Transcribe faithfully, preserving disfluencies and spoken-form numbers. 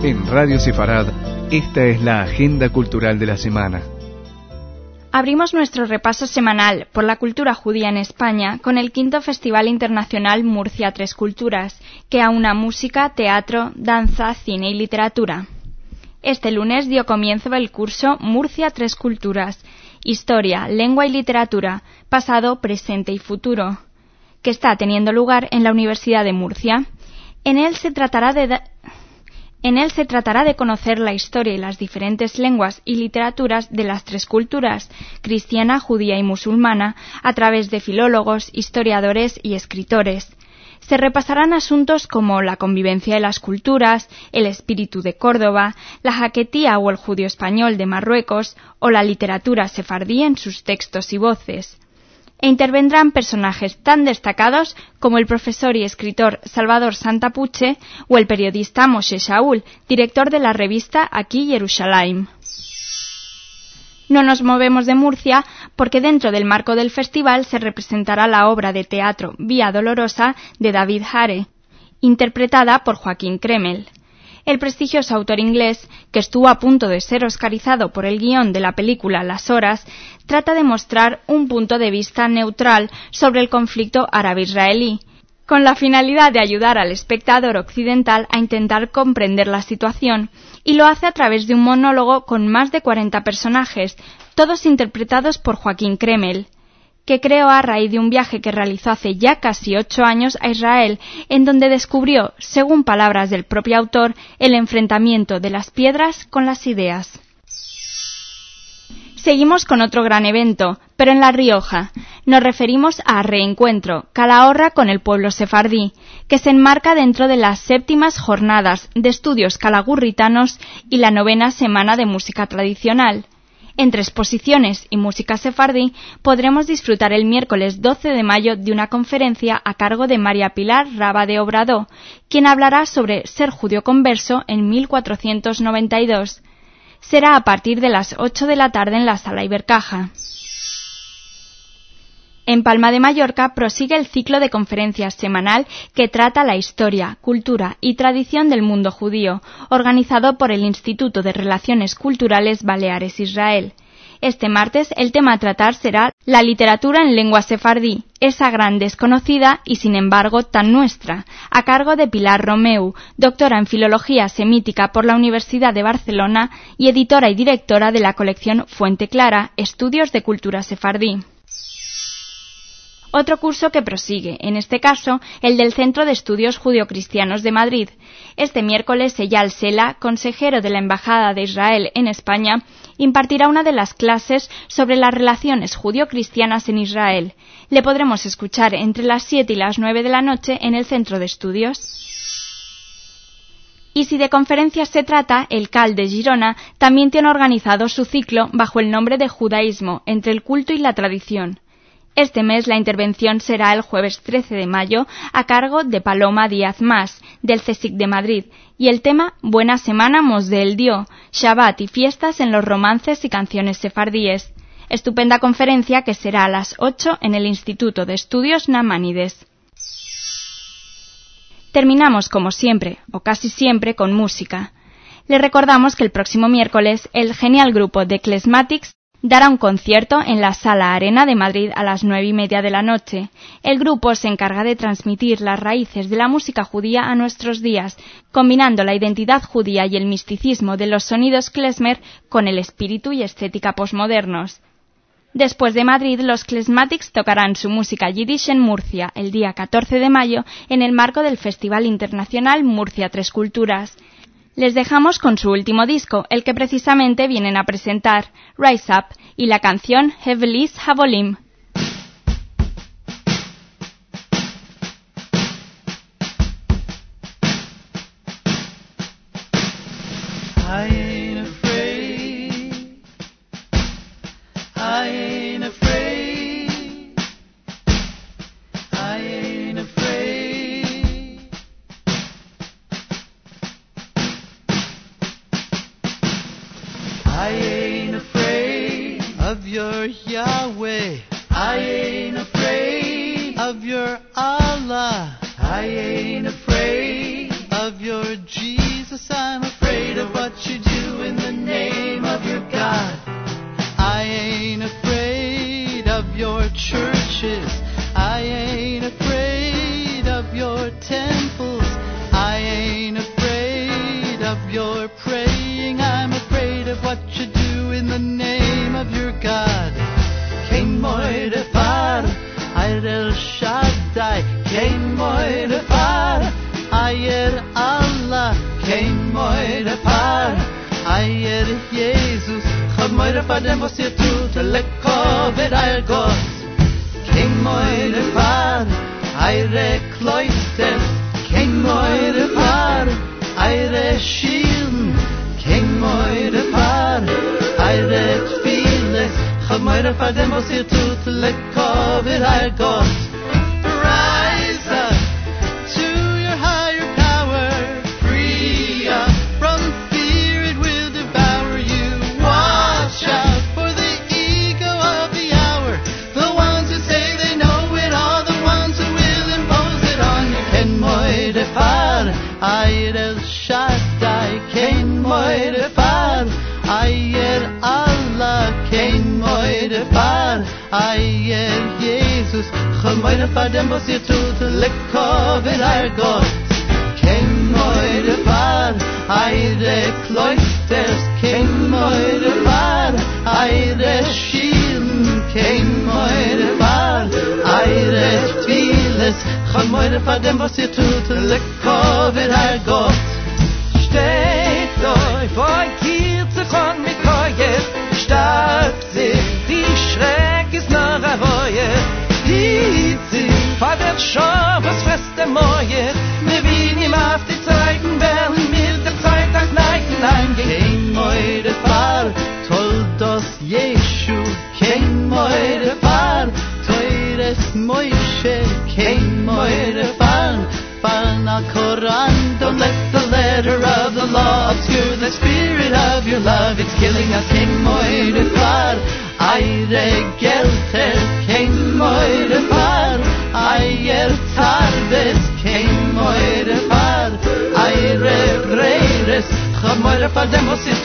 En Radio Sefarad, esta es la agenda cultural de la semana. Abrimos nuestro repaso semanal por la cultura judía en España con el quinto Festival Internacional Murcia Tres Culturas, que aúna música, teatro, danza, cine y literatura. Este lunes dio comienzo el curso Murcia Tres Culturas, Historia, Lengua y Literatura, Pasado, Presente y Futuro, que está teniendo lugar en la Universidad de Murcia. En él se tratará de da- En él se tratará de conocer la historia y las diferentes lenguas y literaturas de las tres culturas, cristiana, judía y musulmana, a través de filólogos, historiadores y escritores. Se repasarán asuntos como la convivencia de las culturas, el espíritu de Córdoba, la jaquetía o el judío español de Marruecos o la literatura sefardí en sus textos y voces. E intervendrán personajes tan destacados como el profesor y escritor Salvador Santapuche o el periodista Moshe Shaul, director de la revista Aquí Yerushalayim. No nos movemos de Murcia porque dentro del marco del festival se representará la obra de teatro Vía Dolorosa de David Hare, interpretada por Joaquín Kremel. El prestigioso autor inglés, que estuvo a punto de ser oscarizado por el guión de la película Las Horas, trata de mostrar un punto de vista neutral sobre el conflicto árabe-israelí, con la finalidad de ayudar al espectador occidental a intentar comprender la situación, y lo hace a través de un monólogo con más de cuarenta personajes, todos interpretados por Joaquín Kremel, que creó a raíz de un viaje que realizó hace ya casi ocho años a Israel, en donde descubrió, según palabras del propio autor, el enfrentamiento de las piedras con las ideas. Seguimos con otro gran evento, pero en La Rioja. Nos referimos a Reencuentro, Calahorra con el pueblo sefardí, que se enmarca dentro de las séptimas jornadas de estudios calagurritanos y la novena semana de música tradicional. Entre exposiciones y música sefardí podremos disfrutar el miércoles doce de mayo de una conferencia a cargo de María Pilar Raba de Obradó, quien hablará sobre ser judío converso en mil cuatrocientos noventa y dos. Será a partir de las ocho de la tarde en la Sala Ibercaja. En Palma de Mallorca prosigue el ciclo de conferencias semanal que trata la historia, cultura y tradición del mundo judío, organizado por el Instituto de Relaciones Culturales Baleares-Israel. Este martes el tema a tratar será la literatura en lengua sefardí, esa gran desconocida y sin embargo tan nuestra, a cargo de Pilar Romeu, doctora en Filología Semítica por la Universidad de Barcelona y editora y directora de la colección Fuente Clara, Estudios de Cultura Sefardí. Otro curso que prosigue, en este caso, el del Centro de Estudios Judio-Cristianos de Madrid. Este miércoles, Eyal Sela, consejero de la Embajada de Israel en España, impartirá una de las clases sobre las relaciones judio-cristianas en Israel. Le podremos escuchar entre las siete y las nueve de la noche en el Centro de Estudios. Y si de conferencias se trata, el C A L de Girona también tiene organizado su ciclo bajo el nombre de Judaísmo, entre el culto y la tradición. Este mes la intervención será el jueves trece de mayo a cargo de Paloma Díaz Mas, del CSIC de Madrid, y el tema Buena Semana Mos de El Dio, Shabbat y fiestas en los romances y canciones sefardíes. Estupenda conferencia que será a las ocho en el Instituto de Estudios Namanides. Terminamos como siempre, o casi siempre, con música. Les recordamos que el próximo miércoles el genial grupo The Klezmatics dará un concierto en la Sala Arena de Madrid a las nueve y media de la noche. El grupo se encarga de transmitir las raíces de la música judía a nuestros días, combinando la identidad judía y el misticismo de los sonidos klezmer con el espíritu y estética posmodernos. Después de Madrid, los Klezmatics tocarán su música yiddish en Murcia el día catorce de mayo en el marco del Festival Internacional Murcia Tres Culturas. Les dejamos con su último disco, el que precisamente vienen a presentar, Rise Up, y la canción Hevelis Havolim. I ain't afraid, I ain't afraid, I ain't afraid. I ain't afraid of your Yahweh. I ain't afraid of your Allah. I ain't afraid of your Jesus. I'm afraid your churches. I ain't afraid of your temples. I ain't afraid of your praying. I'm afraid of what you do in the name of your God. Kein moide far, Eirel Shaddai. Kein moide far, Eir Allah. Kein moide far, Eir Jesus. Chod moide far dem was ihr tut, lekovet Eir Gott. Kein moide far, Eire Kloisters. Kein moide far, Eire Schielen. Kein moide far, Eire Tfiles. Chod moide far dem was ihr tut, lekovet Eir Gott. Rise up to your higher power. Free up from fear, it will devour you. Watch out for the ego of the hour. The ones who say they know it all, the ones who will impose it on you. Ken moide far, Eir Shaddai. Ken moide far, Eir Allah. Ken moide far, Eir Jesus. Chod moide far dem was ihr tut, lekovet Eir Gott. Kein moide far, Eire Kloisters. Kein moide far, Eire Schielen. Kein moide far, Eire Tfiles. Chod moide far dem was ihr tut, lekovet Eir Gott. Steht euch vor Kirzuchon mit Koyes. Stark sich, die Schreck ist noch a Woyes. Vater schon, was frisst der Moje? Wir wiegen ihm auf die Zeiten, werden mit der Zeit nach Neiten eingehen. Kein moide far, toldos Jeshu. Kein moide far, teures Moishe. Kein moide far, Farna Koran. Don't let the letter of the law obscure the spirit of your love. It's killing us. Kein moide far, Eire Gelter. Kein moide far, Eir Tarbes. Kein moide far, Eire Breires. Chod moide far dem was ihr